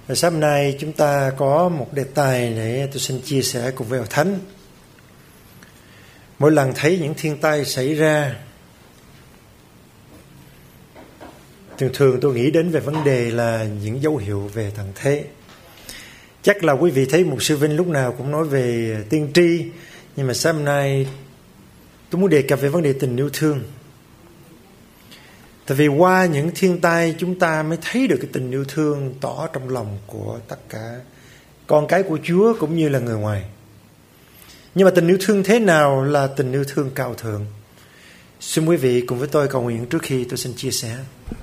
Sáng hôm nay chúng ta có một đề tài để tôi xin chia sẻ cùng với Hội Thánh. Mỗi lần thấy những thiên tai xảy ra, thường tôi nghĩ đến về vấn đề là những dấu hiệu về tận thế. Chắc là quý vị thấy mục sư Vinh lúc nào cũng nói về tiên tri, nhưng mà sáng hôm nay tôi muốn đề cập về vấn đề tình yêu thương. Tại vì qua những thiên tai chúng ta mới thấy được cái tình yêu thương tỏ trong lòng của tất cả con cái của Chúa cũng như là người ngoài. Nhưng mà tình yêu thương thế nào là tình yêu thương cao thượng? Xin quý vị cùng với tôi cầu nguyện trước khi tôi xin chia sẻ.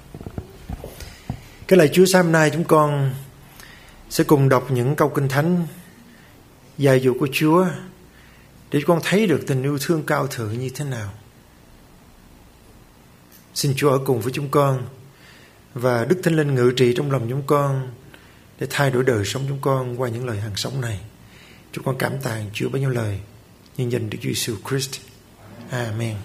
Cái lời Chúa sáng hôm nay chúng con sẽ cùng đọc những câu kinh thánh dạy dỗ của Chúa để chúng con thấy được tình yêu thương cao thượng như thế nào. Xin Chúa ở cùng với chúng con và Đức Thánh Linh ngự trị trong lòng chúng con để thay đổi đời sống chúng con qua những lời hàng sống này. Chúng con cảm tạ Chúa bao nhiêu lời nhân danh Đức Chúa Giêsu Christ. Amen.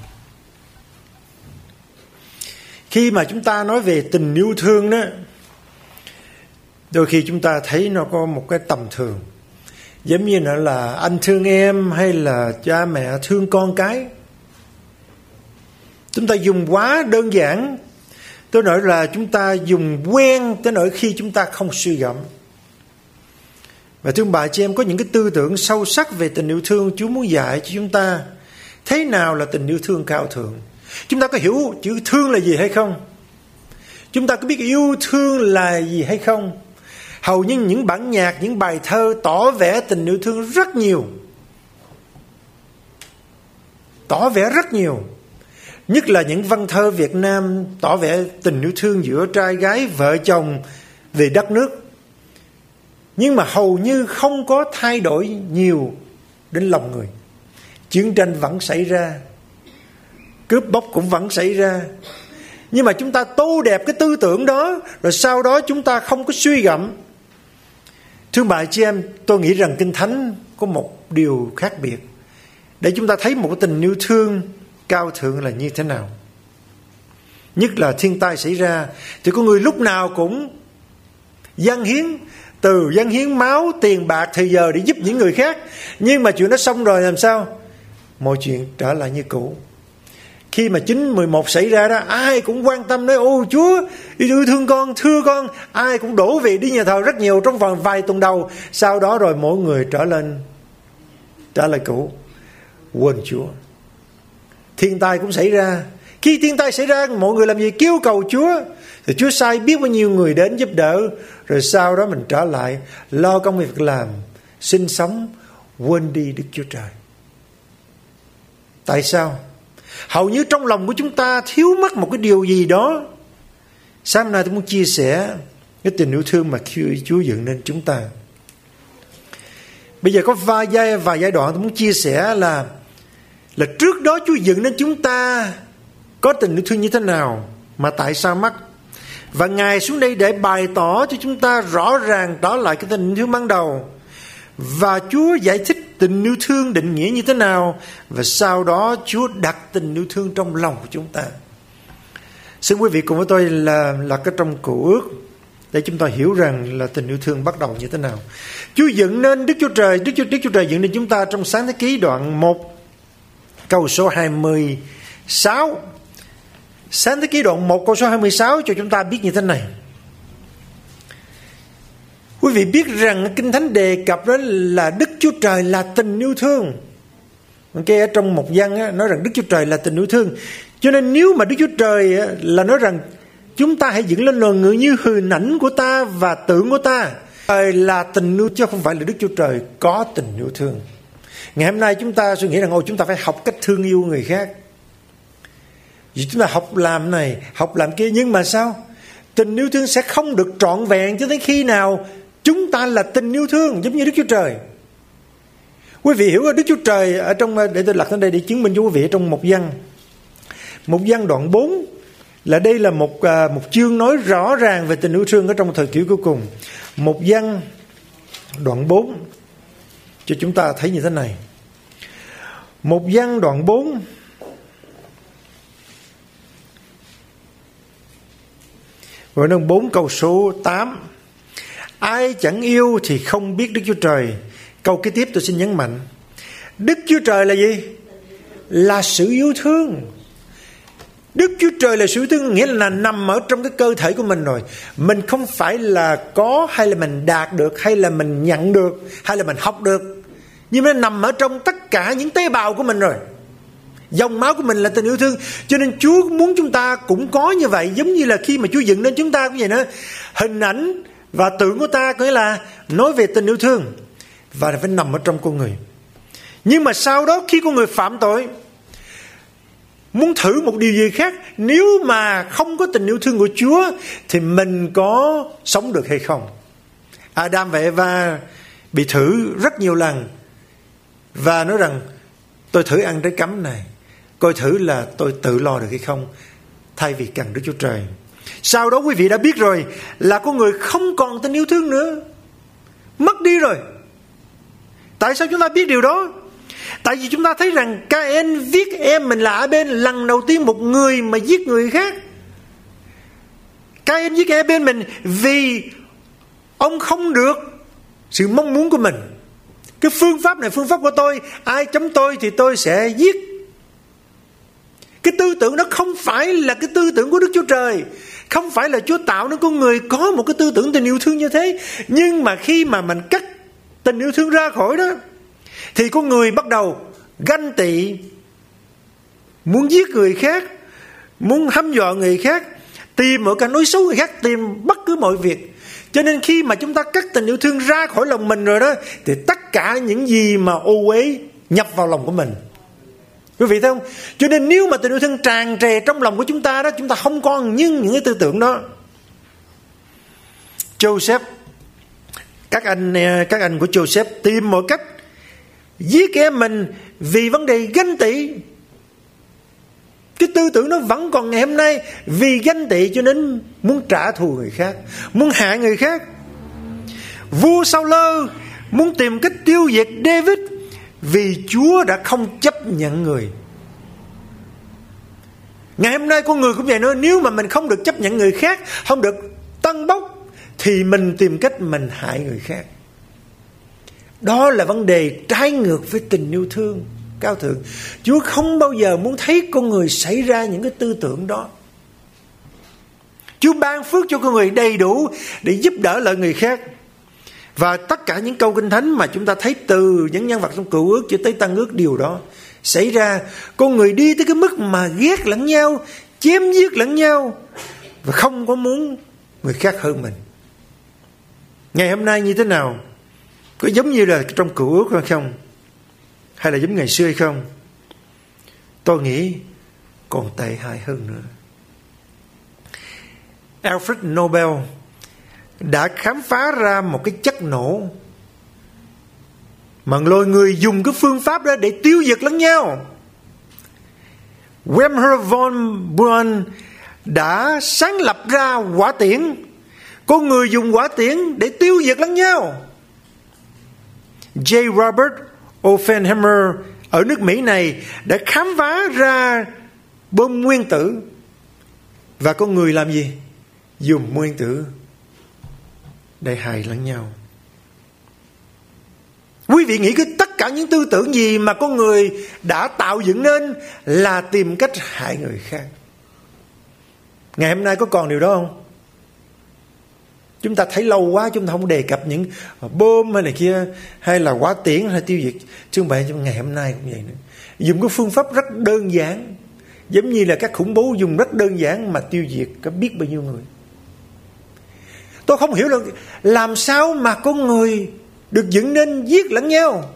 Khi mà chúng ta nói về tình yêu thương đó, đôi khi chúng ta thấy nó có một cái tầm thường, giống như là anh thương em hay là cha mẹ thương con cái. Chúng ta dùng quá đơn giản, tới nỗi là chúng ta dùng quen tới nỗi khi chúng ta không suy gẫm. Và thưa bà chị em, có những cái tư tưởng sâu sắc về tình yêu thương Chúa muốn dạy cho chúng ta thế nào là tình yêu thương cao thượng. Chúng ta có hiểu chữ thương là gì hay không? Chúng ta có biết yêu thương là gì hay không? Hầu như những bản nhạc, những bài thơ tỏ vẻ tình yêu thương rất nhiều. Tỏ vẻ rất nhiều. Nhất là những văn thơ Việt Nam tỏ vẻ tình yêu thương giữa trai gái, vợ chồng về đất nước. Nhưng mà hầu như không có thay đổi nhiều đến lòng người. Chiến tranh vẫn xảy ra, cướp bóc cũng vẫn xảy ra. Nhưng mà chúng ta tô đẹp cái tư tưởng đó, rồi sau đó chúng ta không có suy gẫm. Thưa bà chị em, tôi nghĩ rằng Kinh Thánh có một điều khác biệt để chúng ta thấy một tình yêu thương cao thượng là như thế nào. Nhất là thiên tai xảy ra thì có người lúc nào cũng dâng hiến, từ dâng hiến máu, tiền bạc, thời giờ để giúp những người khác. Nhưng mà chuyện đó xong rồi làm sao? Mọi chuyện trở lại như cũ. Khi mà 9/11 xảy ra đó, ai cũng quan tâm nói: ô Chúa yêu thương con, thưa con. Ai cũng đổ về đi nhà thờ rất nhiều trong vòng vài tuần đầu. Sau đó rồi mỗi người trở lại cũ, quên Chúa. Thiên tai cũng xảy ra. Khi thiên tai xảy ra, mọi người làm gì? Kêu cầu Chúa. Thì Chúa sai biết bao nhiêu người đến giúp đỡ. Rồi sau đó mình trở lại lo công việc làm, sinh sống, quên đi Đức Chúa Trời. Tại sao? Hầu như trong lòng của chúng ta thiếu mất một cái điều gì đó. Sáng hôm nay tôi muốn chia sẻ cái tình yêu thương mà Chúa dựng nên chúng ta. Bây giờ có vài giai đoạn tôi muốn chia sẻ là trước đó Chúa dựng nên chúng ta có tình yêu thương như thế nào, mà tại sao mất. Và Ngài xuống đây để bày tỏ cho chúng ta rõ ràng trở lại cái tình yêu thương ban đầu. Và Chúa giải thích tình yêu thương định nghĩa như thế nào. Và sau đó Chúa đặt tình yêu thương trong lòng của chúng ta. Xin quý vị cùng với tôi là cái trong Cựu Ước để chúng ta hiểu rằng là tình yêu thương bắt đầu như thế nào. Chúa dựng nên Đức Chúa Trời dựng nên chúng ta trong Sáng Thế Ký đoạn 1 câu số 26. Sáng Thế Ký đoạn 1 câu số 26 cho chúng ta biết như thế này. Quý vị biết rằng Kinh Thánh đề cập đó là Đức Chúa Trời là tình yêu thương. Ok, ở trong một văn nói rằng Đức Chúa Trời là tình yêu thương. Cho nên nếu mà Đức Chúa Trời là nói rằng chúng ta hãy dựng lên loài người như hình ảnh của ta và tượng của ta. Trời là tình yêu chứ không phải là Đức Chúa Trời có tình yêu thương. Ngày hôm nay chúng ta suy nghĩ rằng chúng ta phải học cách thương yêu người khác. Vì chúng ta học làm này, học làm kia. Nhưng mà sao? Tình yêu thương sẽ không được trọn vẹn cho đến khi nào chúng ta là tình yêu thương giống như Đức Chúa Trời. Quý vị hiểu Đức Chúa Trời ở trong, để tôi lật lên đây để chứng minh cho quý vị, trong một văn đoạn 4 là đây là một chương nói rõ ràng về tình yêu thương ở trong thời kỳ cuối cùng. Một văn đoạn 4 cho chúng ta thấy như thế này. Một văn đoạn 4 Và đoạn 4 câu số 8. Ai chẳng yêu thì không biết Đức Chúa Trời. Câu kế tiếp tôi xin nhấn mạnh. Đức Chúa Trời là gì? Là sự yêu thương. Đức Chúa Trời là sự yêu thương, nghĩa là nằm ở trong cái cơ thể của mình rồi. Mình không phải là có hay là mình đạt được, hay là mình nhận được, hay là mình học được, nhưng nó nằm ở trong tất cả những tế bào của mình rồi. Dòng máu của mình là tình yêu thương. Cho nên Chúa muốn chúng ta cũng có như vậy. Giống như là khi mà Chúa dựng nên chúng ta cũng vậy nữa. Hình ảnh và tượng của ta có nghĩa là nói về tình yêu thương, và phải nằm ở trong con người. Nhưng mà sau đó khi con người phạm tội, muốn thử một điều gì khác, nếu mà không có tình yêu thương của Chúa thì mình có sống được hay không? Adam và Eva bị thử rất nhiều lần và nói rằng tôi thử ăn trái cấm này, coi thử là tôi tự lo được hay không, thay vì cần Đức Chúa Trời. Sau đó quý vị đã biết rồi, là con người không còn tình yêu thương nữa, mất đi rồi. Tại sao chúng ta biết điều đó? Tại vì chúng ta thấy rằng Cain giết em mình là Abel, lần đầu tiên một người mà giết người khác. Cain giết Abel mình vì ông không được sự mong muốn của mình. Cái phương pháp này phương pháp của tôi, ai chống tôi thì tôi sẽ giết. Cái tư tưởng đó không phải là cái tư tưởng của Đức Chúa Trời. Không phải là Chúa tạo nên con người có một cái tư tưởng tình yêu thương như thế. Nhưng mà khi mà mình cắt tình yêu thương ra khỏi đó, thì con người bắt đầu ganh tị, muốn giết người khác, muốn hăm dọa người khác, tìm mọi cái nói xấu người khác, tìm bất cứ mọi việc. Cho nên khi mà chúng ta cắt tình yêu thương ra khỏi lòng mình rồi đó, thì tất cả những gì mà ô uế nhập vào lòng của mình. Quý vị thấy không? Cho nên nếu mà tình yêu thương tràn trề trong lòng của chúng ta đó, chúng ta không còn những cái tư tưởng đó. Joseph, các anh của Joseph tìm mọi cách giết em mình vì vấn đề ganh tị. Cái tư tưởng nó vẫn còn ngày hôm nay. Vì ganh tị cho nên muốn trả thù người khác, muốn hại người khác. Vua Saul muốn tìm cách tiêu diệt David vì Chúa đã không chấp nhận người. Ngày hôm nay con người cũng vậy nữa. Nếu mà mình không được chấp nhận người khác, không được tăng bốc, thì mình tìm cách mình hại người khác. Đó là vấn đề trái ngược với tình yêu thương cao thượng. Chúa không bao giờ muốn thấy con người xảy ra những cái tư tưởng đó. Chúa ban phước cho con người đầy đủ để giúp đỡ lại người khác. Và tất cả những câu Kinh Thánh mà chúng ta thấy từ những nhân vật trong Cựu Ước cho tới Tân Ước, điều đó xảy ra. Con người đi tới cái mức mà ghét lẫn nhau, chém giết lẫn nhau, và không có muốn người khác hơn mình. Ngày hôm nay như thế nào? Có giống như là trong Cựu Ước hay không? Hay là giống ngày xưa hay không? Tôi nghĩ còn tệ hại hơn nữa. Alfred Nobel đã khám phá ra một cái chất nổ mà loài người dùng cái phương pháp đó để tiêu diệt lẫn nhau. Wernher von Braun đã sáng lập ra hỏa tiễn. Con người dùng hỏa tiễn để tiêu diệt lẫn nhau. J. Robert Oppenheimer ở nước Mỹ này đã khám phá ra bom nguyên tử. Và con người làm gì? Dùng nguyên tử để hại lẫn nhau. Quý vị nghĩ tất cả những tư tưởng gì mà con người đã tạo dựng nên là tìm cách hại người khác. Ngày hôm nay có còn điều đó không? Chúng ta thấy lâu quá, chúng ta không đề cập những bom hay này kia, hay là hỏa tiễn hay tiêu diệt. Chứ không phải ngày hôm nay cũng vậy nữa. Dùng cái phương pháp rất đơn giản, giống như là các khủng bố dùng rất đơn giản mà tiêu diệt có biết bao nhiêu người. Tôi không hiểu là làm sao mà con người được dựng nên giết lẫn nhau.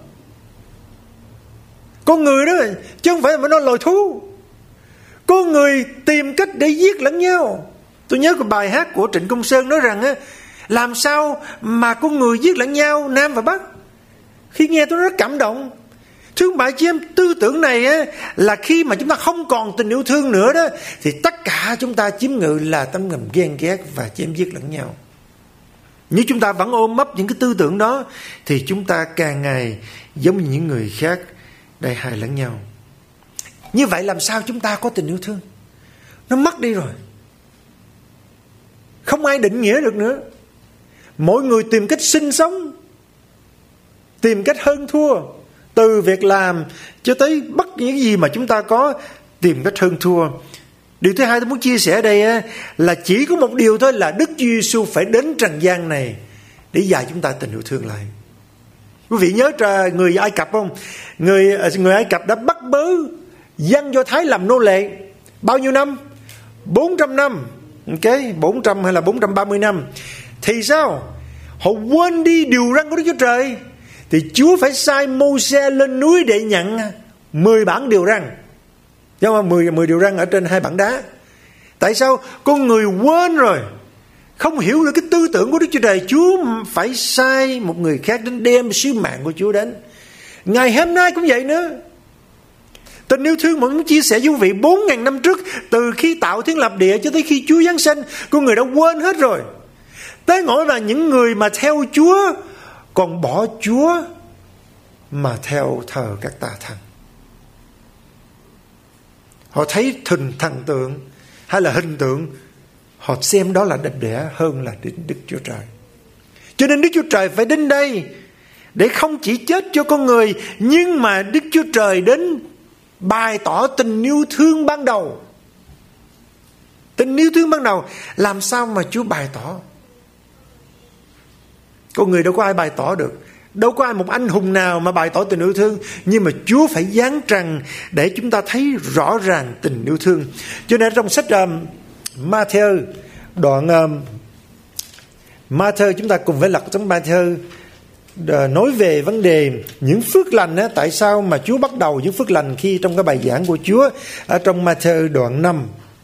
Con người đó, chứ không phải mà nó loài thú. Con người tìm cách để giết lẫn nhau. Tôi nhớ cái bài hát của Trịnh Công Sơn nói rằng á, làm sao mà con người giết lẫn nhau Nam và Bắc. Khi nghe tôi rất cảm động. Thưa bà chị em, tư tưởng này á, là khi mà chúng ta không còn tình yêu thương nữa đó, thì tất cả chúng ta chiếm ngự là tấm ngầm ghen ghét và chém giết lẫn nhau. Nếu chúng ta vẫn ôm ấp những cái tư tưởng đó, thì chúng ta càng ngày giống như những người khác để hại lẫn nhau. Như vậy làm sao chúng ta có tình yêu thương? Nó mất đi rồi. Không ai định nghĩa được nữa. Mỗi người tìm cách sinh sống, tìm cách hơn thua, từ việc làm cho tới bất kỳ cái gì mà chúng ta có, tìm cách hơn thua. Điều thứ hai tôi muốn chia sẻ ở đây là chỉ có một điều thôi, là Đức Chúa Giêsu phải đến trần gian này để dạy chúng ta tình yêu thương lại. Quý vị nhớ người Ai Cập không? Người Ai Cập đã bắt bớ dân Do Thái làm nô lệ bao nhiêu năm? 400 năm. Okay, 400 hay là 430 năm. Thì sao? Họ quên đi điều răn của Đức Chúa Trời. Thì Chúa phải sai Mô-se lên núi để nhận 10 bản điều răn. Nhưng mà 10 điều răn ở trên 2 bản đá. Tại sao? Con người quên rồi, không hiểu được cái tư tưởng của Đức Chúa Trời. Chúa phải sai một người khác đến đem sứ mạng của Chúa đến. Ngày hôm nay cũng vậy nữa. Tình yêu thương mà muốn chia sẻ với quý vị 4.000 năm trước, từ khi tạo thiên lập địa cho tới khi Chúa giáng sinh, con người đã quên hết rồi. Tới nỗi là những người mà theo Chúa còn bỏ Chúa mà theo thờ các tà thần. Họ thấy thần tượng hay là hình tượng, họ xem đó là đẹp đẽ hơn là Đức Chúa Trời. Cho nên Đức Chúa Trời phải đến đây để không chỉ chết cho con người, nhưng mà Đức Chúa Trời đến bày tỏ tình yêu thương ban đầu. Tình yêu thương ban đầu làm sao mà Chúa bày tỏ? Con người đâu có ai bày tỏ được, đâu có ai một anh hùng nào mà bày tỏ tình yêu thương. Nhưng mà Chúa phải giáng trần để chúng ta thấy rõ ràng tình yêu thương. Cho nên trong sách Ma-thi-ơ, đoạn Ma-thi-ơ, chúng ta cùng với lật trong Ma-thi-ơ, nói về vấn đề những phước lành. Tại sao mà Chúa bắt đầu những phước lành khi trong cái bài giảng của Chúa ở trong Ma-thi-ơ đoạn 5.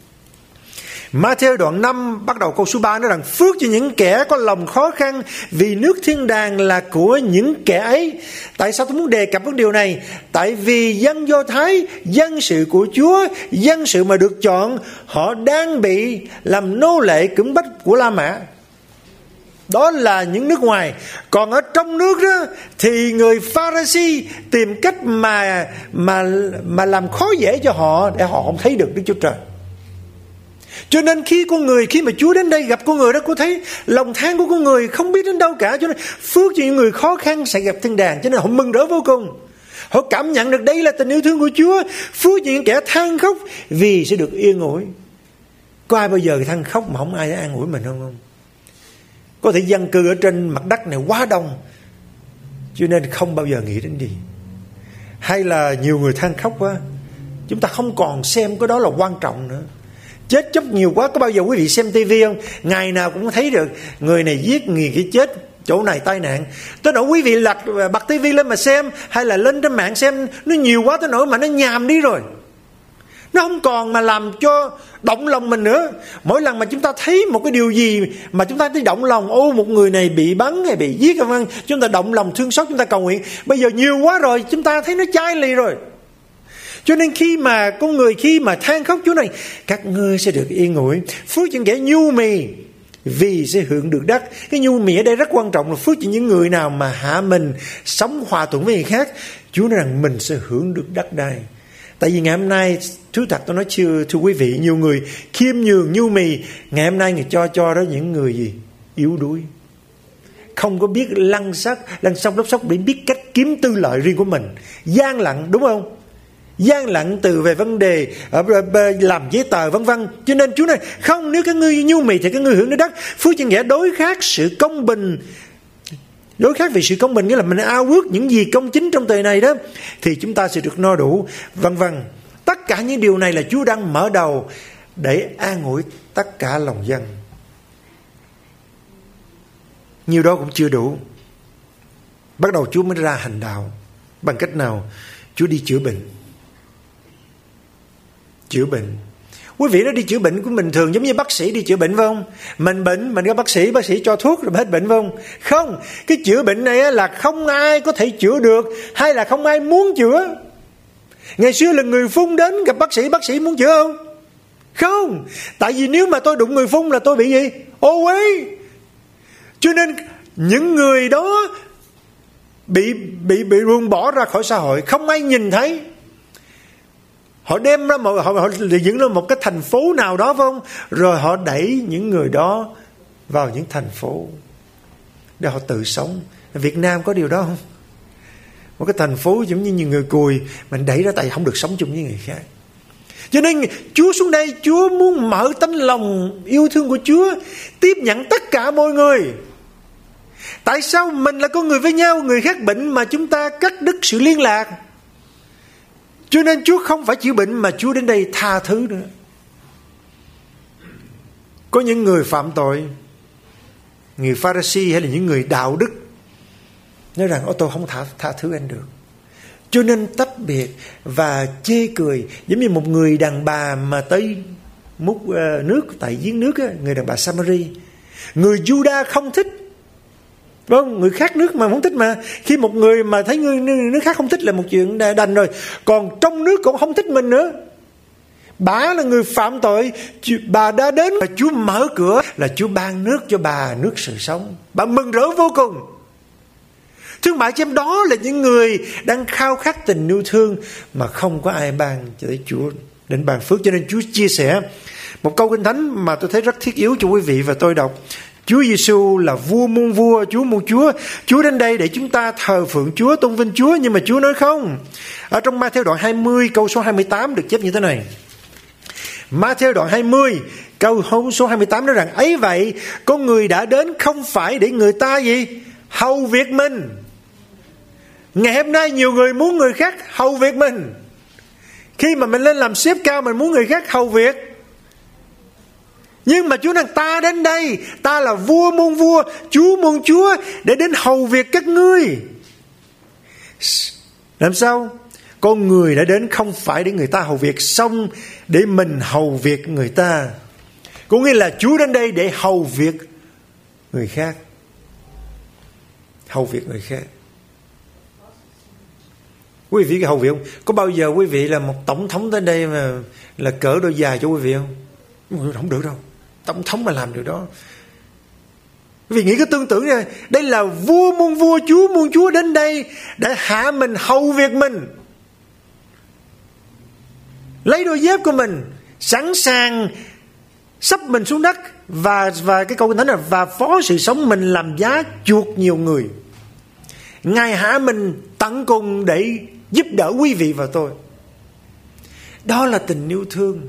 Ma-thi-ơ đoạn 5 bắt đầu câu số 3 nói rằng: phước cho những kẻ có lòng khó khăn, vì nước thiên đàng là của những kẻ ấy. Tại sao tôi muốn đề cập đến điều này? Tại vì dân Do Thái, dân sự của Chúa, dân sự mà được chọn, họ đang bị làm nô lệ cưỡng bách của La Mã. Đó là những nước ngoài. Còn ở trong nước đó thì người Pha-ri-si tìm cách mà làm khó dễ cho họ để họ không thấy được Đức Chúa Trời. Cho nên khi mà Chúa đến đây gặp con người đó, cô thấy lòng than của con người không biết đến đâu cả. Cho nên phước cho những người khó khăn sẽ gặp thiên đàng. Cho nên họ mừng rỡ vô cùng. Họ cảm nhận được đây là tình yêu thương của Chúa. Phước cho những kẻ than khóc vì sẽ được yên ủi. Có ai bao giờ than khóc mà không ai an ủi mình không? Có thể dân cư ở trên mặt đất này quá đông, cho nên không bao giờ nghĩ đến gì. Hay là nhiều người than khóc quá, chúng ta không còn xem cái đó là quan trọng nữa. Chết chóc nhiều quá. Có bao giờ quý vị xem tivi không? Ngày nào cũng thấy được người này giết, người kia chết, chỗ này tai nạn. Tới nỗi quý vị bật tivi lên mà xem, hay là lên trên mạng xem, nó nhiều quá tới nỗi mà nó nhàm đi rồi. Nó không còn mà làm cho động lòng mình nữa. Mỗi lần mà chúng ta thấy một cái điều gì mà chúng ta thấy động lòng, một người này bị bắn hay bị giết, chúng ta động lòng thương xót, chúng ta cầu nguyện. Bây giờ nhiều quá rồi, chúng ta thấy nó chai lì rồi. Cho nên khi mà con người than khóc Chúa này, các ngươi sẽ được yên ủi. Phước cho những kẻ nhu mì, vì sẽ hưởng được đất. Cái nhu mì ở đây rất quan trọng, là phước cho những người nào mà hạ mình, sống hòa thuận với người khác. Chúa nói rằng mình sẽ hưởng được đất đai. Tại vì ngày hôm nay, thú thật tôi nói thưa quý vị, nhiều người khiêm nhường nhu mì, ngày hôm nay người cho đó những người gì? Yếu đuối, không có biết lăn xóc lóc xóc để biết cách kiếm tư lợi riêng của mình, gian lận, đúng không? Gian lận từ về vấn đề làm giấy tờ vân vân. Cho nên Chúa này không, nếu các ngươi nhu mì thì các ngươi hưởng được đất. Phước cho nghĩa đối khác sự công bình. Đối khác vì sự công bình nghĩa là mình ao ước những gì công chính trong đời này đó, thì chúng ta sẽ được no đủ, vân vân. Tất cả những điều này là Chúa đang mở đầu để an ủi tất cả lòng dân. Nhiều đó cũng chưa đủ. Bắt đầu Chúa mới ra hành đạo. Bằng cách nào? Chúa đi chữa bệnh. Chữa bệnh. Quý vị nó đi chữa bệnh của mình thường giống như bác sĩ đi chữa bệnh phải không? Mình bệnh, mình gặp bác sĩ cho thuốc rồi hết bệnh phải không? Không, cái chữa bệnh này là không ai có thể chữa được, hay là không ai muốn chữa. Ngày xưa là người phun đến gặp bác sĩ muốn chữa không? Không, tại vì nếu mà tôi đụng người phun là tôi bị gì? Ô uế. Cho nên những người đó bị ruồng bỏ ra khỏi xã hội, không ai nhìn thấy. Họ đem ra họ dựng ra một cái thành phố nào đó phải không? Rồi họ đẩy những người đó vào những thành phố. để họ tự sống. Việt Nam có điều đó không? Một cái thành phố giống như nhiều người cùi, mình đẩy ra tại không được sống chung với người khác. Cho nên Chúa xuống đây, Chúa muốn mở tấm lòng yêu thương của Chúa, tiếp nhận tất cả mọi người. Tại sao mình là con người với nhau, người khác bệnh mà chúng ta cắt đứt sự liên lạc? Cho nên Chúa không phải chữa bệnh, mà Chúa đến đây tha thứ nữa. Có những người phạm tội, người Pha-ri-si hay là những người đạo đức, nói rằng tôi không tha thứ anh được, cho nên tách biệt và chê cười. Giống như một người đàn bà mà tới múc nước tại giếng nước á, người đàn bà Samari, người Juda không thích, vâng, người khác nước mà không thích. Mà khi một người mà thấy người nước khác không thích là một chuyện đành rồi, còn trong nước cũng không thích mình nữa. Bà là người phạm tội, bà đã đến và Chúa mở cửa là Chúa ban nước cho bà, nước sự sống. Bà mừng rỡ vô cùng. Thương mại cho em, đó là những người đang khao khát tình yêu thương mà không có ai ban cho tới Chúa đến ban phước. Cho nên Chúa chia sẻ một câu Kinh Thánh mà tôi thấy rất thiết yếu cho quý vị và tôi đọc. Chúa Giêsu là vua muôn vua, Chúa muôn Chúa. Chúa đến đây để chúng ta thờ phượng Chúa, tôn vinh Chúa. Nhưng mà Chúa nói không. Ở trong Ma-thi-êu đoạn 20 câu số 28 được chép như thế này. Ma-thi-êu đoạn 20 câu số 28 nói rằng: ấy vậy con người đã đến không phải để người ta gì? Hầu việc mình. Ngày hôm nay nhiều người muốn người khác hầu việc mình. Khi mà mình lên làm sếp cao, mình muốn người khác hầu việc. Nhưng mà Chúa nói ta đến đây, ta là vua muôn vua, Chúa muôn Chúa, để đến hầu việc các ngươi. Làm sao? Con người đã đến không phải để người ta hầu việc, xong để mình hầu việc người ta. Có nghĩa là Chúa đến đây để hầu việc người khác. Hầu việc người khác. Quý vị hầu việc không? Có bao giờ quý vị là một tổng thống tới đây mà là cỡ đôi dài cho quý vị không? Không được đâu. Tổng thống mà làm điều đó. Quý vị nghĩ cái tương tự này, đây là vua muôn vua, Chúa muôn Chúa đến đây để hạ mình, hầu việc mình. Lấy đôi dép của mình, sẵn sàng sắp mình xuống đất, và cái câu Kinh Thánh là và phó sự sống mình làm giá chuộc nhiều người. Ngài hạ mình tận cùng để giúp đỡ quý vị và tôi. Đó là tình yêu thương.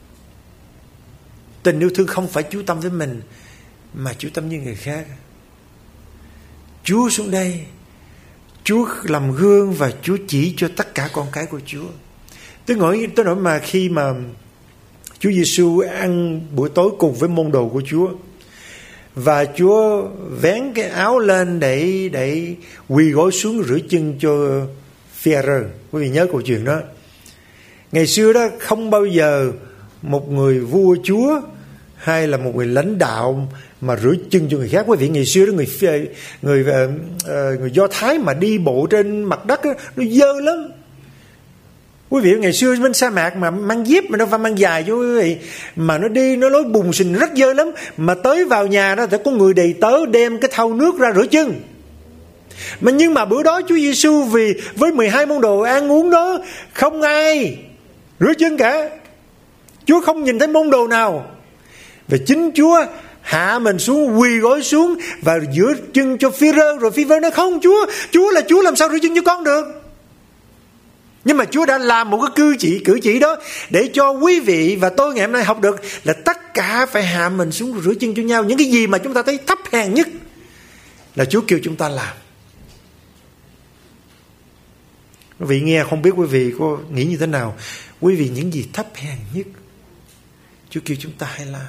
Tình yêu thương không phải chú tâm với mình, mà chú tâm với người khác. Chúa xuống đây, Chúa làm gương và Chúa chỉ cho tất cả con cái của Chúa. Tôi nói mà khi mà Chúa Giêsu ăn buổi tối cùng với môn đồ của Chúa, và Chúa vén cái áo lên để quỳ gối xuống rửa chân cho Phi-e-rơ. Quý vị nhớ câu chuyện đó. Ngày xưa đó không bao giờ một người vua chúa hay là một người lãnh đạo mà rửa chân cho người khác. Quý vị, ngày xưa đó người Do Thái mà đi bộ trên mặt đất đó, nó dơ lắm. Quý vị, ngày xưa bên sa mạc mà mang dép mà nó phải mang dài cho quý vị, mà nó đi nó lối bùn xình rất dơ lắm. Mà tới vào nhà đó thì có người đầy tớ đem cái thau nước ra rửa chân. Nhưng mà bữa đó Chúa Giêsu vì với 12 môn đồ ăn uống đó, không ai rửa chân cả. Chúa không nhìn thấy môn đồ nào. Và chính Chúa hạ mình xuống, quỳ gối xuống và rửa chân cho Phi-e-rơ. Rồi Phi-e-rơ nói không, Chúa là Chúa, làm sao rửa chân cho con được. Nhưng mà Chúa đã làm một cái cử chỉ đó để cho quý vị và tôi ngày hôm nay học được là tất cả phải hạ mình xuống rửa chân cho nhau. Những cái gì mà chúng ta thấy thấp hèn nhất là Chúa kêu chúng ta làm. Quý vị nghe không biết quý vị có nghĩ như thế nào. Quý vị, những gì thấp hèn nhất Chúa kêu chúng ta hãy làm.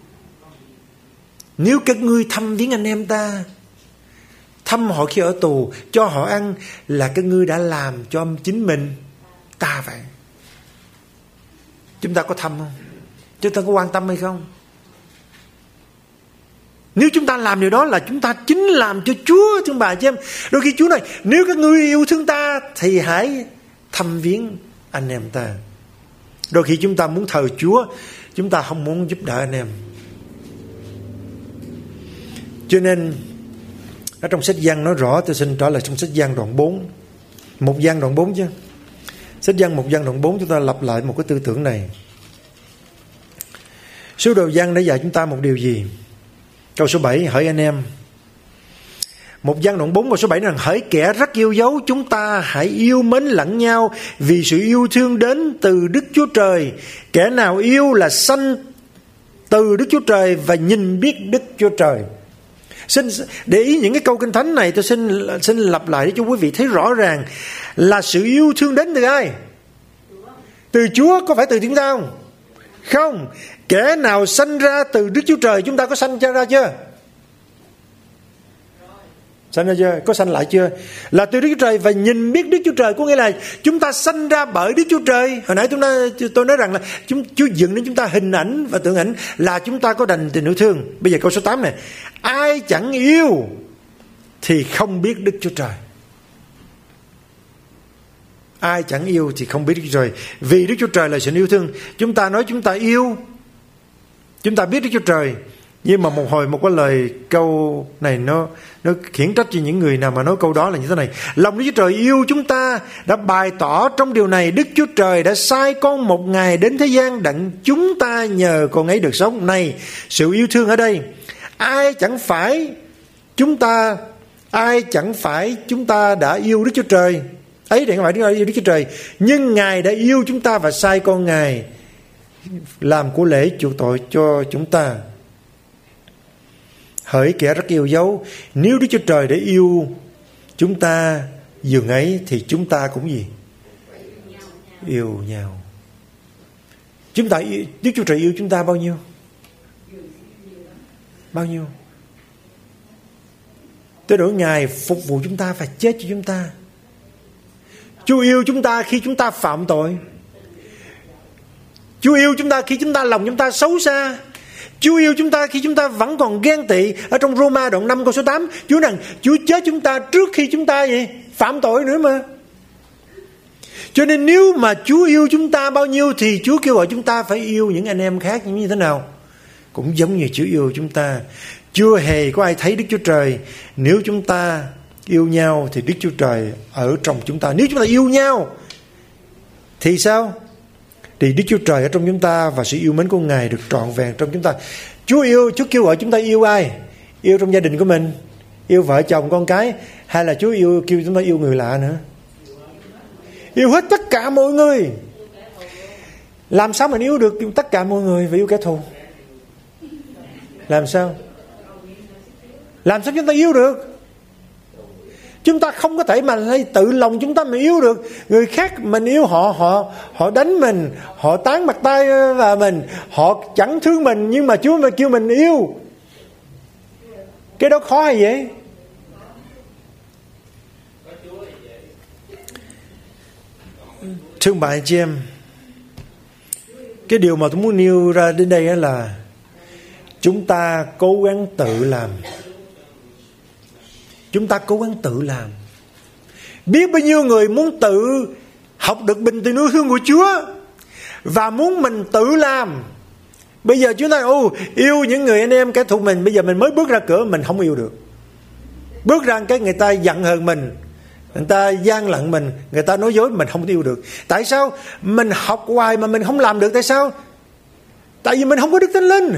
Nếu các ngươi thăm viếng anh em ta, thăm họ khi ở tù, cho họ ăn, là các ngươi đã làm cho chính mình ta vậy. Chúng ta có thăm không? Chúng ta có quan tâm hay không? Nếu chúng ta làm điều đó là chúng ta chính làm cho Chúa, thưa bà chị em. Đôi khi Chúa nói nếu các ngươi yêu thương ta thì hãy thăm viếng anh em ta. Đôi khi chúng ta muốn thờ Chúa, chúng ta không muốn giúp đỡ anh em. Cho nên ở trong sách Giăng nói rõ, tôi xin trả lời trong sách Giăng đoạn 4. 1 Giăng đoạn 4 chứ. Sách Giăng 1 Giăng đoạn 4 chúng ta lặp lại một cái tư tưởng này. Sứ đồ Giăng đã dạy chúng ta một điều gì? Câu số 7, hỡi anh em, 1 Giăng đoạn 4 câu số 7 rằng: hỡi kẻ rất yêu dấu, chúng ta hãy yêu mến lẫn nhau, vì sự yêu thương đến từ Đức Chúa Trời. Kẻ nào yêu là sanh từ Đức Chúa Trời và nhìn biết Đức Chúa Trời. Xin để ý những cái câu kinh thánh này, tôi xin lặp lại để cho quý vị thấy rõ ràng là sự yêu thương đến từ ai? Từ Chúa, có phải từ chúng ta không? Không. Kẻ nào sanh ra từ Đức Chúa Trời, chúng ta có sanh ra chưa? Sanh ra chưa? Có sanh lại chưa? Là từ Đức Chúa Trời và nhìn biết Đức Chúa Trời, có nghĩa là chúng ta sanh ra bởi Đức Chúa Trời. Hồi nãy tôi nói rằng là Chúa dựng đến chúng ta hình ảnh và tượng ảnh là chúng ta có đành tình yêu thương. Bây giờ câu số 8 này: ai chẳng yêu thì không biết Đức Chúa Trời. Ai chẳng yêu thì không biết Đức Chúa Trời. Vì Đức Chúa Trời là sự yêu thương. Chúng ta nói chúng ta yêu, chúng ta biết Đức Chúa Trời, nhưng mà một cái lời câu này nó khiển trách cho những người nào mà nói câu đó là như thế này: lòng Đức Chúa Trời yêu chúng ta đã bày tỏ trong điều này, Đức Chúa Trời đã sai con một ngày đến thế gian đặng chúng ta nhờ con ấy được sống. Này, sự yêu thương ở đây, ai chẳng phải chúng ta đã yêu Đức Chúa Trời ấy, để không phải chúng ta yêu Đức Chúa Trời, nhưng Ngài đã yêu chúng ta và sai con Ngài làm của lễ chuộc tội cho chúng ta. Hỡi kẻ rất yêu dấu, nếu Đức Chúa Trời đã yêu chúng ta dường ấy thì chúng ta cũng gì? Yêu nhau. Đức Chúa Trời yêu chúng ta bao nhiêu? Bao nhiêu? Tới nỗi Ngài phục vụ chúng ta và chết cho chúng ta. Chúa yêu chúng ta khi chúng ta phạm tội. Chúa yêu chúng ta khi lòng chúng ta xấu xa. Chúa yêu chúng ta khi chúng ta vẫn còn ghen tị. Ở trong Roma đoạn 5 câu số 8, Chúa rằng Chúa chết chúng ta trước khi chúng ta gì? Phạm tội nữa mà. Cho nên nếu mà Chúa yêu chúng ta bao nhiêu thì Chúa kêu gọi chúng ta phải yêu những anh em khác như thế nào? Cũng giống như Chúa yêu chúng ta. Chưa hề có ai thấy Đức Chúa Trời. Nếu chúng ta yêu nhau thì Đức Chúa Trời ở trong chúng ta. Nếu chúng ta yêu nhau thì sao? Thì Đức Chúa Trời ở trong chúng ta và sự yêu mến của Ngài được trọn vẹn trong chúng ta. Chúa kêu gọi chúng ta yêu ai? Yêu trong gia đình của mình, yêu vợ chồng con cái, hay là Chúa kêu chúng ta yêu người lạ nữa? Yêu hết tất cả mọi người. Làm sao mình yêu được tất cả mọi người và yêu kẻ thù? Làm sao? Làm sao chúng ta yêu được? Chúng ta không có thể mà tự lòng chúng ta mà yêu được. Người khác mình yêu họ đánh mình, họ tán mặt tay vào mình, họ chẳng thương mình, nhưng mà Chúa mà kêu mình yêu. Cái đó khó hay dễ? Thưa bạn chị em, cái điều mà tôi muốn nêu ra đến đây là chúng ta cố gắng tự làm. Chúng ta cố gắng tự làm. Biết bao nhiêu người muốn tự học được bình tình yêu thương của Chúa và muốn mình tự làm. Bây giờ chúng ta yêu những người anh em kẻ thù mình. Bây giờ mình mới bước ra cửa mình không yêu được. Bước ra cái người ta giận hờn mình, người ta gian lận mình, người ta nói dối mình không yêu được. Tại sao? Mình học hoài mà mình không làm được. Tại sao? Tại vì mình không có đức Thánh Linh.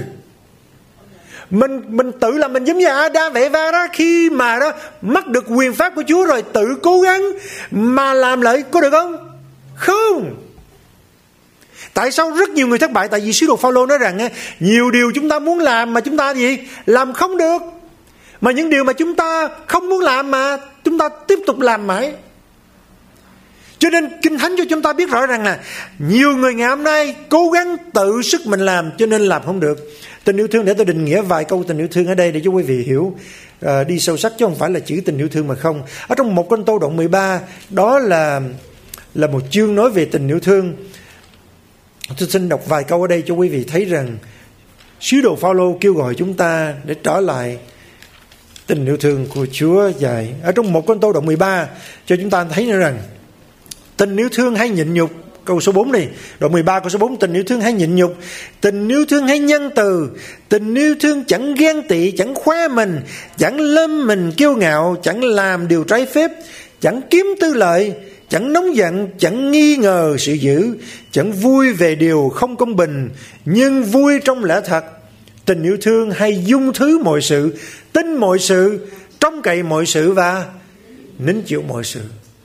Mình tự làm, mình giống như Adam và Eva đó, khi mà đó mất được quyền pháp của Chúa rồi tự cố gắng mà làm lại, có được không? Không. Tại sao rất nhiều người thất bại? Tại vì sứ đồ Phaolô nói rằng nhiều điều chúng ta muốn làm mà chúng ta gì? Làm không được. Mà những điều mà chúng ta không muốn làm mà chúng ta tiếp tục làm mãi. Cho nên Kinh Thánh cho chúng ta biết rõ rằng là nhiều người ngày hôm nay cố gắng tự sức mình làm, cho nên làm không được. Tình yêu thương, để tôi định nghĩa vài câu tình yêu thương ở đây để cho quý vị hiểu đi sâu sắc, chứ không phải là chữ tình yêu thương mà không. Ở trong 1 Cô-rinh-tô đoạn 13, đó là một chương nói về tình yêu thương. Tôi xin đọc vài câu ở đây cho quý vị thấy rằng sứ đồ Phaolô kêu gọi chúng ta để trở lại tình yêu thương của Chúa dạy. Ở trong 1 Cô-rinh-tô đoạn 13 cho chúng ta thấy nữa rằng tình yêu thương hay nhịn nhục. Câu số 4 này, đoạn 13 câu số 4: tình yêu thương hay nhịn nhục, tình yêu thương hay nhân từ, tình yêu thương chẳng ghen tị, chẳng khoe mình, chẳng lâm mình kiêu ngạo, chẳng làm điều trái phép, chẳng kiếm tư lợi, chẳng nóng giận, chẳng nghi ngờ sự dữ, chẳng vui về điều không công bình, nhưng vui trong lẽ thật. Tình yêu thương hay dung thứ mọi sự, tin mọi sự, trông cậy mọi sự và nín chịu mọi sự.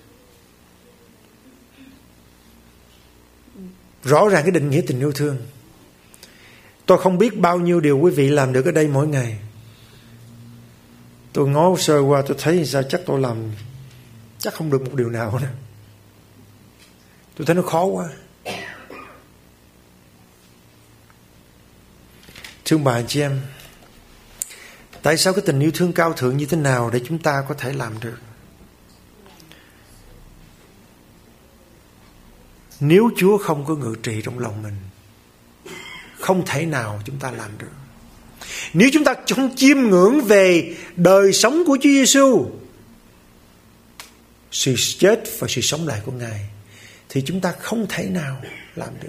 Rõ ràng cái định nghĩa tình yêu thương. Tôi không biết bao nhiêu điều quý vị làm được ở đây mỗi ngày. Tôi ngó sơ qua tôi thấy sao chắc tôi làm chắc không được một điều nào nữa. Tôi thấy nó khó quá. Thương bà anh chị em, tại sao cái tình yêu thương cao thượng như thế nào để chúng ta có thể làm được? Nếu Chúa không có ngự trị trong lòng mình, không thể nào chúng ta làm được. Nếu chúng ta không chiêm ngưỡng về đời sống của Chúa Giêsu, sự chết và sự sống lại của Ngài, thì chúng ta không thể nào làm được.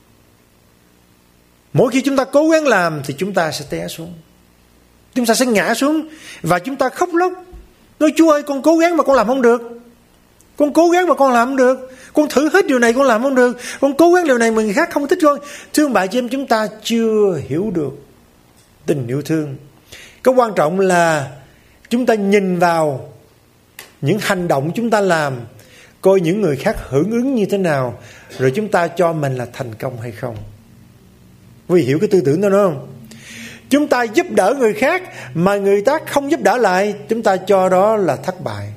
Mỗi khi chúng ta cố gắng làm thì chúng ta sẽ té xuống, chúng ta sẽ ngã xuống và chúng ta khóc lóc, nói Chúa ơi, con cố gắng mà con làm không được, con cố gắng mà con làm không được, con thử hết điều này con làm không được, con cố gắng điều này mà người khác không thích con. Thương bà chị em, chúng ta chưa hiểu được tình yêu thương. Cái quan trọng là chúng ta nhìn vào những hành động chúng ta làm, coi những người khác hưởng ứng như thế nào, rồi chúng ta cho mình là thành công hay không. Quý vị hiểu cái tư tưởng đó không? Chúng ta giúp đỡ người khác mà người ta không giúp đỡ lại, chúng ta cho đó là thất bại.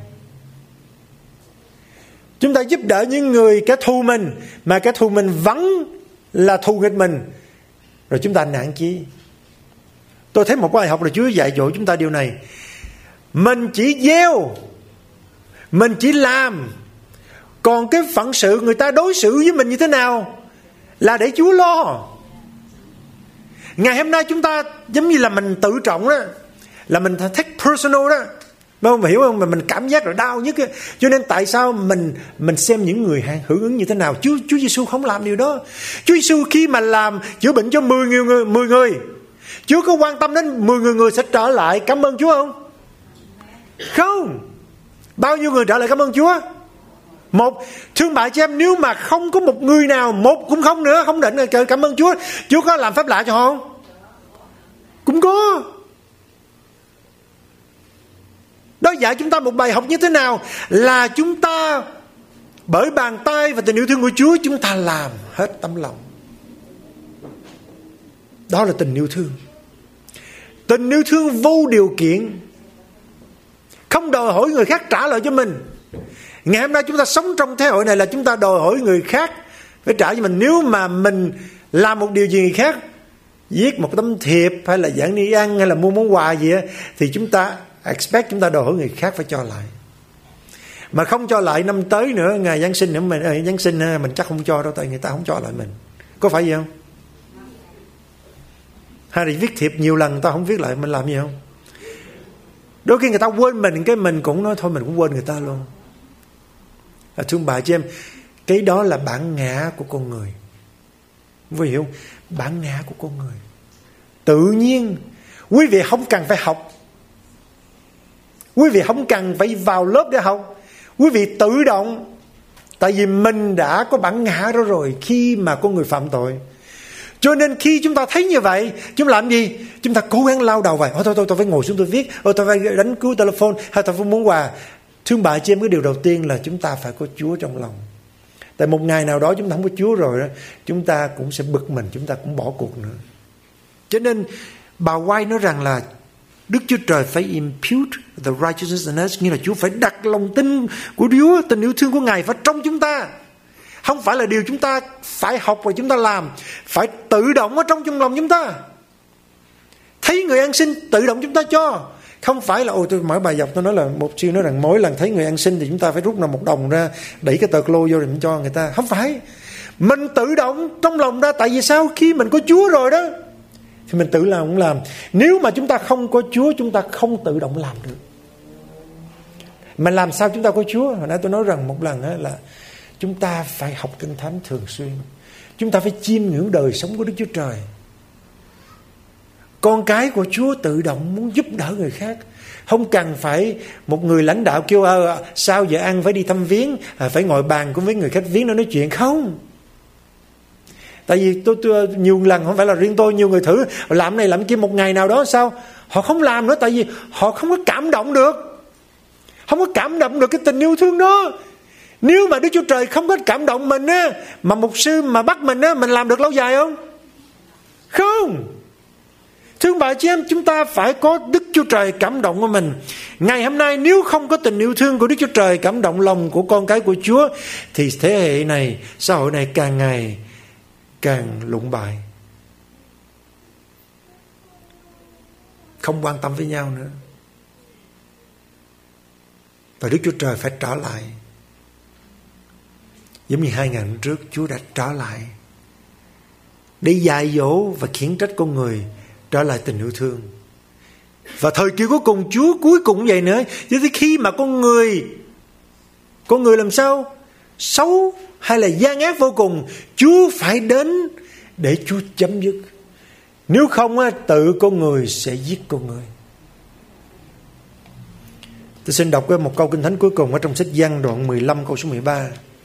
Chúng ta giúp đỡ những người kẻ thù mình mà kẻ thù mình vẫn là thù nghịch mình, rồi chúng ta nản chí. Tôi thấy một bài học là Chúa dạy dỗ chúng ta điều này. Mình chỉ gieo, mình chỉ làm, còn cái phận sự người ta đối xử với mình như thế nào là để Chúa lo. Ngày hôm nay chúng ta giống như là mình tự trọng đó, là mình take personal đó, không hiểu không? Mà mình cảm giác rồi đau nhất. Cho nên tại sao mình xem những người hưởng ứng như thế nào? Chúa Giêsu không làm điều đó. Chúa Giêsu khi mà làm chữa bệnh cho 10 người, Chúa có quan tâm đến 10 người sẽ trở lại cảm ơn Chúa không? Không. Bao nhiêu người trở lại cảm ơn Chúa? Một. Thương bà chị em, nếu mà không có một người nào, một cũng không nữa, không định là cảm ơn Chúa, Chúa có làm phép lạ cho họ không? Cũng có. Đó dạy chúng ta một bài học như thế nào, là chúng ta bởi bàn tay và tình yêu thương của Chúa, chúng ta làm hết tấm lòng. Đó là tình yêu thương. Tình yêu thương vô điều kiện, không đòi hỏi người khác trả lại cho mình. Ngày hôm nay chúng ta sống trong thế hội này là chúng ta đòi hỏi người khác phải trả cho mình. Nếu mà mình làm một điều gì người khác, viết một tấm thiệp hay là dẫn đi ăn hay là mua món quà gì á, thì chúng ta expect, chúng ta đòi hỏi người khác phải cho lại. Mà không cho lại năm tới nữa, ngày Giáng sinh nữa, Giáng sinh mình chắc không cho đâu, tại người ta không cho lại mình. Có phải vậy không? Hay là viết thiệp nhiều lần người ta không viết lại, mình làm gì không? Đôi khi người ta quên mình, cái mình cũng nói thôi mình cũng quên người ta luôn. Thương bà chị em, cái đó là bản ngã của con người. Quý vị hiểu không? Bản ngã của con người. Tự nhiên quý vị không cần phải học, quý vị không cần phải vào lớp để học, quý vị tự động. Tại vì mình đã có bản ngã đó rồi khi mà con người phạm tội. Cho nên khi chúng ta thấy như vậy, chúng làm gì? Chúng ta cố gắng lao đầu vào. Thôi tôi phải ngồi xuống tôi viết, tôi phải đánh cứu telephone, hay tôi phải muốn quà. Thương bà chị em, cái điều đầu tiên là chúng ta phải có Chúa trong lòng. Tại một ngày nào đó chúng ta không có Chúa rồi đó, chúng ta cũng sẽ bực mình, chúng ta cũng bỏ cuộc nữa. Cho nên bà White nói rằng là Đức Chúa Trời phải impute the righteousness in us, nghĩa là Chúa phải đặt lòng tin của Chúa, tình yêu thương của Ngài vào trong chúng ta. Không phải là điều chúng ta phải học và chúng ta làm, phải tự động ở trong lòng chúng ta. Thấy người ăn xin tự động chúng ta cho. Không phải là tôi mở bài dọc tôi nói là một siêu nói rằng mỗi lần thấy người ăn xin thì chúng ta phải rút ra $1 ra, đẩy cái tờ lô vô rồi mình cho người ta. Không phải. Mình tự động trong lòng ra. Tại vì sao? Khi mình có Chúa rồi đó thì mình tự làm cũng làm. Nếu mà chúng ta không có Chúa, chúng ta không tự động làm được. Mà làm sao chúng ta có Chúa? Hồi nãy tôi nói rằng một lần là chúng ta phải học Kinh Thánh thường xuyên. Chúng ta phải chiêm ngưỡng đời sống của Đức Chúa Trời. Con cái của Chúa tự động muốn giúp đỡ người khác. Không cần phải một người lãnh đạo kêu sao giờ ăn phải đi thăm viếng, phải ngồi bàn cùng với người khách viếng nó nói chuyện. Không. Tại vì tôi nhiều lần, không phải là riêng tôi, nhiều người thử làm này làm kia, một ngày nào đó sao Họ không làm nữa, tại vì họ không có cảm động được. Không có cảm động được cái tình yêu thương đó. Nếu mà Đức Chúa Trời không có cảm động mình á, mà mục sư mà bắt mình á, mình làm được lâu dài không? Không. Thưa bà chị em, chúng ta phải có Đức Chúa Trời cảm động của mình. Ngày hôm nay nếu không có tình yêu thương của Đức Chúa Trời cảm động lòng của con cái của Chúa, thì thế hệ này, xã hội này càng ngày càng lụng bại, không quan tâm với nhau nữa. Và Đức Chúa Trời phải trở lại. Giống như 2000 năm trước, Chúa đã trở lại để dạy dỗ và khiển trách con người trở lại tình yêu thương. Và thời kỳ cuối cùng, Chúa cuối cùng vậy nữa. Chứ khi mà con người làm sao xấu hay là gian ác vô cùng, Chúa phải đến để Chúa chấm dứt. Nếu không tự con người sẽ giết con người. Tôi xin đọc một câu Kinh Thánh cuối cùng ở trong sách Giăng đoạn 15 câu số 13.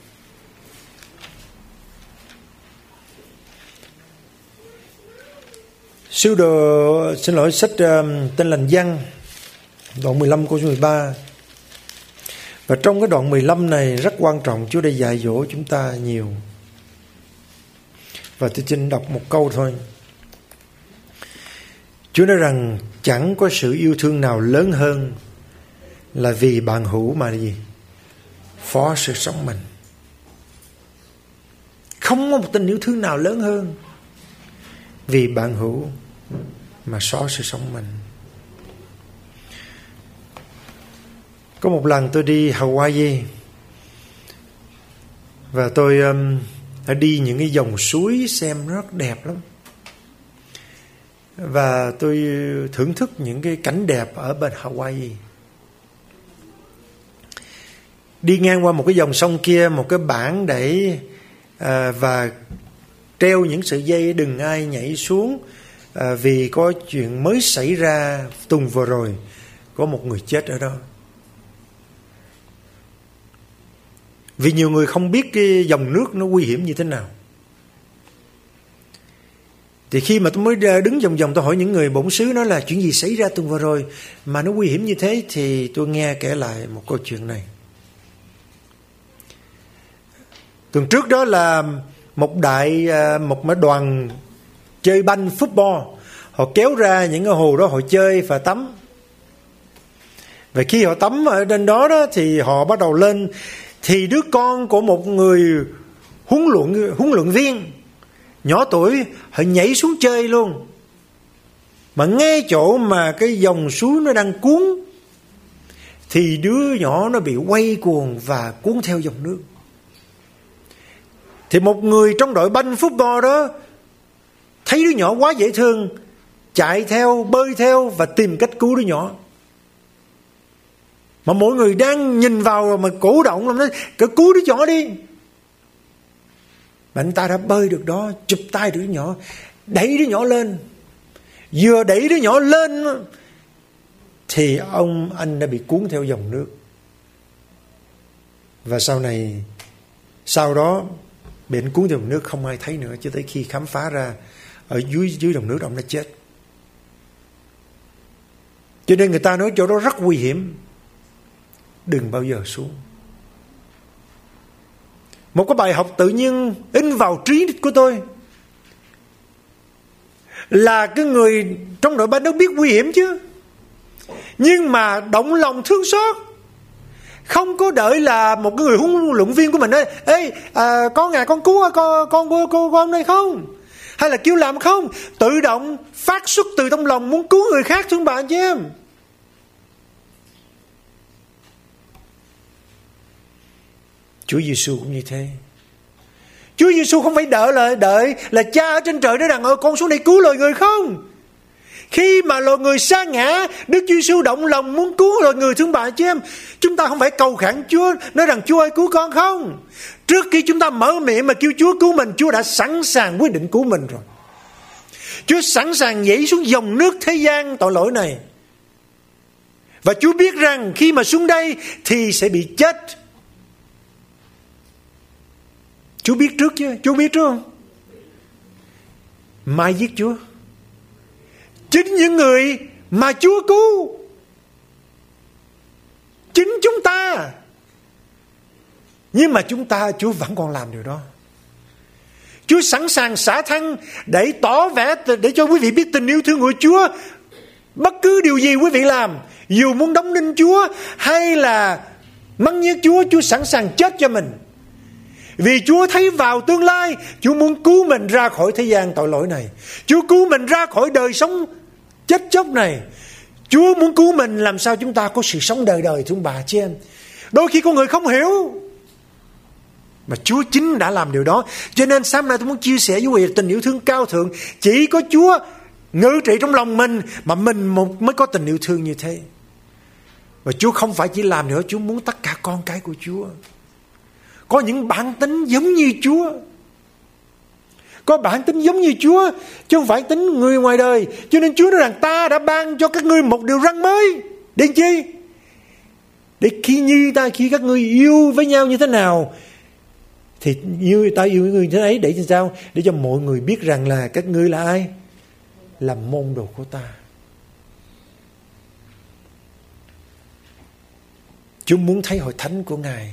Sách Tin Lành Giăng đoạn 15 câu số 13. Và trong cái đoạn 15 này rất quan trọng, Chúa đã dạy dỗ chúng ta nhiều. Và tôi xin đọc một câu thôi. Chúa nói rằng chẳng có sự yêu thương nào lớn hơn là vì bạn hữu mà là gì? Phó sự sống mình. Không có một tình yêu thương nào lớn hơn vì bạn hữu mà xóa sự sống mình. Có một lần tôi đi Hawaii và tôi đã đi những cái dòng suối xem rất đẹp lắm. Và tôi thưởng thức những cái cảnh đẹp ở bên Hawaii. Đi ngang qua một cái dòng sông kia, một cái bảng để và treo những sợi dây đừng ai nhảy xuống, vì có chuyện mới xảy ra tuần vừa rồi, có một người chết ở đó. Vì nhiều người không biết cái dòng nước nó nguy hiểm như thế nào. Thì khi mà tôi mới đứng vòng tôi hỏi những người bổn xứ nói là chuyện gì xảy ra tuần vừa rồi mà nó nguy hiểm như thế, thì tôi nghe kể lại một câu chuyện này. Tuần trước đó là một đoàn chơi banh football, họ kéo ra những cái hồ đó họ chơi và tắm. Và khi họ tắm ở trên đó thì họ bắt đầu lên, thì đứa con của một người huấn luyện viên nhỏ tuổi họ nhảy xuống chơi luôn. Mà ngay chỗ mà cái dòng suối nó đang cuốn, thì đứa nhỏ nó bị quay cuồng và cuốn theo dòng nước. Thì một người trong đội banh football đó thấy đứa nhỏ quá dễ thương, chạy theo, bơi theo và tìm cách cứu đứa nhỏ. Mà mọi người đang nhìn vào rồi mà cổ động làm nói cứu đứa nhỏ đi. Mà anh ta đã bơi được đó, chụp tay đứa nhỏ, đẩy đứa nhỏ lên. Vừa đẩy đứa nhỏ lên thì anh đã bị cuốn theo dòng nước. Và sau đó bị anh cuốn theo dòng nước không ai thấy nữa, cho tới khi khám phá ra ở dưới dòng nước ông đã chết. Cho nên người ta nói chỗ đó rất nguy hiểm, đừng bao giờ xuống. Một cái bài học tự nhiên in vào trí của tôi là cái người trong đội banh nó biết nguy hiểm chứ, nhưng mà động lòng thương xót, không có đợi là một cái người huấn luyện viên của mình nói ê con cứu con đây không, hay là kêu làm không, tự động phát xuất từ trong lòng muốn cứu người khác, thương bạn chứ em. Chúa Giêsu cũng như thế. Chúa Giêsu không phải đợi là Cha ở trên trời nói rằng con xuống đây cứu loài người không. Khi mà loài người sa ngã, Đức Chúa Giêsu động lòng muốn cứu loài người, thương bạn chứ em. Chúng ta không phải cầu khẩn Chúa nói rằng Chúa ơi cứu con không. Trước khi chúng ta mở miệng mà kêu Chúa cứu mình, Chúa đã sẵn sàng quyết định cứu mình rồi. Chúa sẵn sàng nhảy xuống dòng nước thế gian tội lỗi này. Và Chúa biết rằng khi mà xuống đây thì sẽ bị chết. Chúa biết trước chứ, Chúa biết trước không? Mai giết Chúa. Chính những người mà Chúa cứu chính chúng ta. Nhưng mà Chúa vẫn còn làm điều đó. Chúa sẵn sàng xả thân để tỏ vẻ, để cho quý vị biết tình yêu thương của Chúa. Bất cứ điều gì quý vị làm, dù muốn đóng đinh Chúa hay là mắng nhiếc Chúa, Chúa sẵn sàng chết cho mình. Vì Chúa thấy vào tương lai, Chúa muốn cứu mình ra khỏi thế gian tội lỗi này. Chúa cứu mình ra khỏi đời sống chết chóc này. Chúa muốn cứu mình làm sao chúng ta có sự sống đời đời, thưa bà chị em. Đôi khi con người không hiểu, mà Chúa chính đã làm điều đó. Cho nên sáng nay tôi muốn chia sẻ với quý vị tình yêu thương cao thượng. Chỉ có Chúa ngự trị trong lòng mình mà mình mới có tình yêu thương như thế. Và Chúa không phải chỉ làm nữa, Chúa muốn tất cả con cái của Chúa có những bản tính giống như Chúa. Có bản tính giống như Chúa, chứ không phải tính người ngoài đời. Cho nên Chúa nói rằng ta đã ban cho các ngươi một điều răn mới. Để chi? Để khi các ngươi yêu với nhau như thế nào, thì như ta yêu người thế ấy, để cho sao? Để cho mọi người biết rằng là các ngươi là ai? Là môn đồ của ta. Chúa muốn thấy hội thánh của Ngài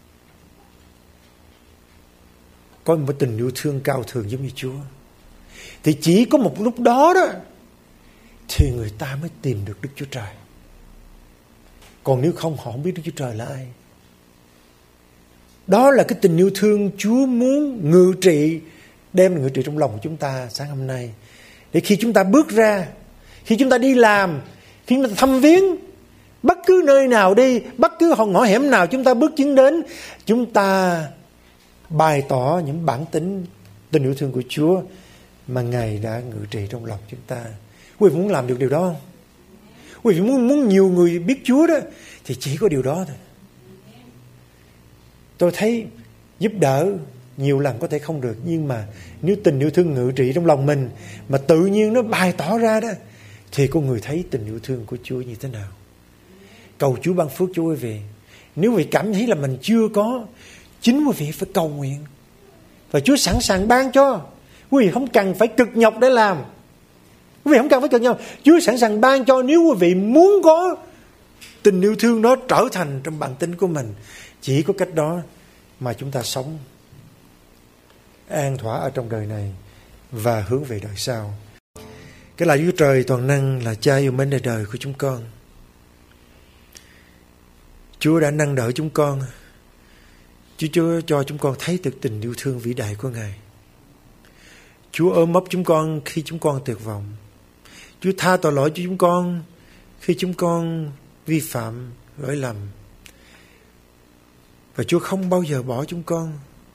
có một tình yêu thương cao thượng giống như Chúa. Thì chỉ có một lúc đó thì người ta mới tìm được Đức Chúa Trời. Còn nếu không, họ không biết Đức Chúa Trời là ai. Đó là cái tình yêu thương Chúa muốn ngự trị, đem ngự trị trong lòng của chúng ta sáng hôm nay. Để khi chúng ta bước ra, khi chúng ta đi làm, khi chúng ta thăm viếng, bất cứ nơi nào đi, bất cứ ngõ hẻm nào chúng ta bước chân đến, chúng ta bày tỏ những bản tính tình yêu thương của Chúa mà Ngài đã ngự trị trong lòng chúng ta. Quý vị muốn làm được điều đó không? Quý vị muốn nhiều người biết Chúa đó, thì chỉ có điều đó thôi. Tôi thấy giúp đỡ nhiều lần có thể không được, nhưng mà nếu tình yêu thương ngự trị trong lòng mình mà tự nhiên nó bày tỏ ra đó, thì con người thấy tình yêu thương của Chúa như thế nào. Cầu Chúa ban phước cho quý vị. Nếu quý vị cảm thấy là mình chưa có, chính quý vị phải cầu nguyện, và Chúa sẵn sàng ban cho. Quý vị không cần phải cực nhọc để làm. Quý vị không cần phải cực nhọc. Chúa sẵn sàng ban cho nếu quý vị muốn có tình yêu thương đó trở thành trong bản tính của mình. Chỉ có cách đó mà chúng ta sống an thỏa ở trong đời này và hướng về đời sau. Cái là Chúa Trời toàn năng, là Cha yêu mến đời đời của chúng con. Chúa đã nâng đỡ chúng con. Chúa cho chúng con thấy được tình yêu thương vĩ đại của Ngài. Chúa ôm ấp chúng con khi chúng con tuyệt vọng. Chúa tha tội lỗi cho chúng con khi chúng con vi phạm, lỗi lầm. Và Chúa không bao giờ bỏ chúng con.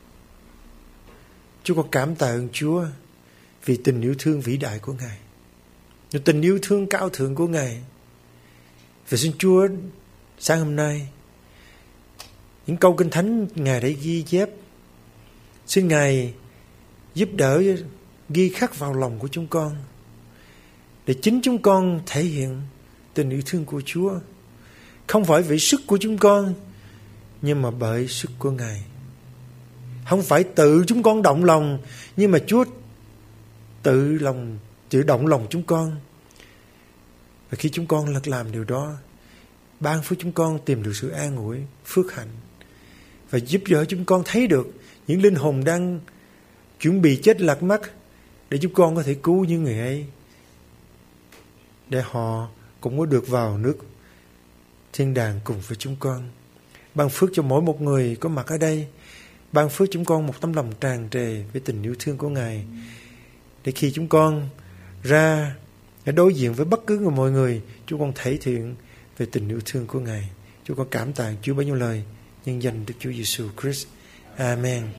Chúa con cảm tạ ơn Chúa vì tình yêu thương vĩ đại của Ngài, vì tình yêu thương cao thượng của Ngài. Và xin Chúa sáng hôm nay, những câu Kinh Thánh Ngài đã ghi chép, xin Ngài giúp đỡ ghi khắc vào lòng của chúng con, để chính chúng con thể hiện tình yêu thương của Chúa, không phải vì sức của chúng con, nhưng mà bởi sức của Ngài. Không phải tự chúng con động lòng, nhưng mà Chúa tự động lòng chúng con. Và khi chúng con làm điều đó, ban phước chúng con tìm được sự an ủi, phước hạnh, và giúp đỡ chúng con thấy được những linh hồn đang chuẩn bị chết lạc mất, để chúng con có thể cứu những người ấy, để họ cũng có được vào nước thiên đàng cùng với chúng con. Ban phước cho mỗi một người có mặt ở đây. Ban phước chúng con một tấm lòng tràn trề với tình yêu thương của Ngài, để khi chúng con ra để đối diện với bất cứ mọi người, chúng con thể hiện về tình yêu thương của Ngài. Chúng con cảm tạ Chúa bấy nhiêu lời nhân danh Đức Chúa Giêsu Christ. Amen.